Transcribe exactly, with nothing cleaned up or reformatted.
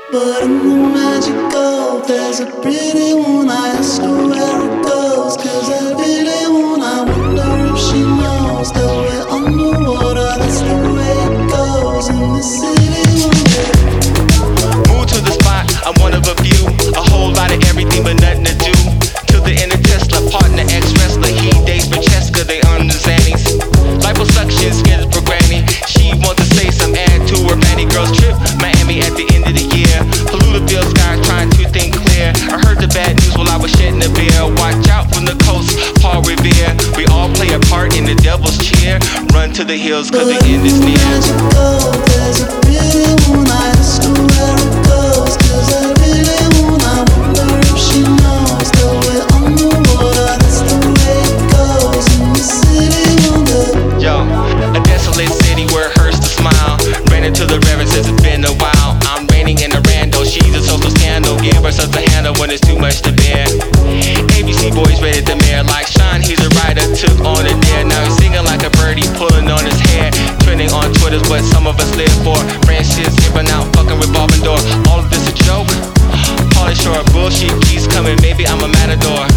But in the magical, there's a pretty one. I ask her where it goes, cause I really wanna wonder if she knows that we're underwater. That's the way it goes in the city one day. Move to the spot, I'm one of a few. A whole lot of everything but nothing to do. Till the end of Tesla, partner, ex-wrestler. He dates Francesca, they on the Xannies. Liposuction, skin for granny. She wants to say some add to her fanny. Girls trip, Miami at the end of the year. Polluted sky, trying to think clear. I heard the bad news while I was shedding a beer. Watch out from the coast, Paul Revere. We all play a part in the devil's cheer. Run to the hills cause the end is near. Magical, there's a pretty one. I ask her where it goes, cause I really wanna wonder if she knows that we're underwater. That's the way it goes in the city one day. Yo, a desolate city where it hurts to smile. Ran into the reverend since it's been a while. I'm reigning in the rando, she's a social scandal. Give her such a handle when it's too much to bear. A B C boys ready to mayor like Sean, he's a writer, took on a dare. Now he's singing like a birdie, pulling on his hair. Trending on Twitter's what some of us live for. Branches skipping out, fucking revolving door. All of this a joke? Pauly Shore, bullshit keeps coming, maybe I'm a matador.